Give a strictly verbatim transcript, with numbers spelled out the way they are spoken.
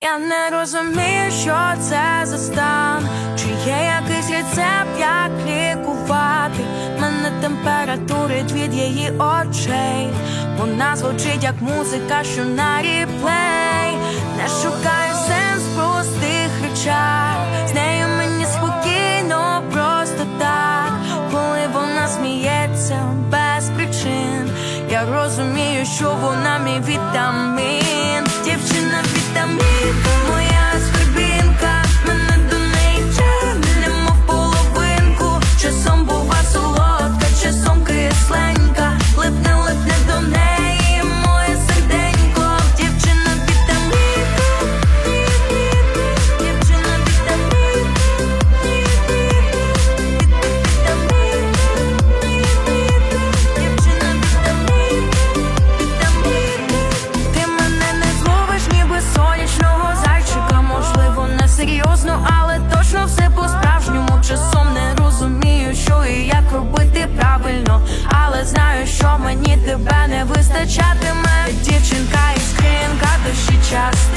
Я не розумію, що це за стан. Чи є якийсь рецепт, як лікувати мене температурить від її очей. Вона звучить як музика, що на реплей. Не шукаю сенс в простих речах. З нею мені спокійно, просто так. Коли вона сміється без причин, я розумію, що вона мій вітамін. Дівчина вітамінка, моя скарбінка. Мене до неї тягне, мов половинку. Часом бува солодка, часом кисленька. Липне, липне до неї моє серденько. Дівчина вітамінка, дівчина вітамінка, дівчина вітамінка, вітамінка. Ти мене не зловиш, ніби сонячного зайчика. Можливо, не серйозно, але точно все по-справжньому. Часом не розумію, що і як робити правильно, але знаю, що мені тебе не вистачатиме. Дівчинка іскринка, душі часто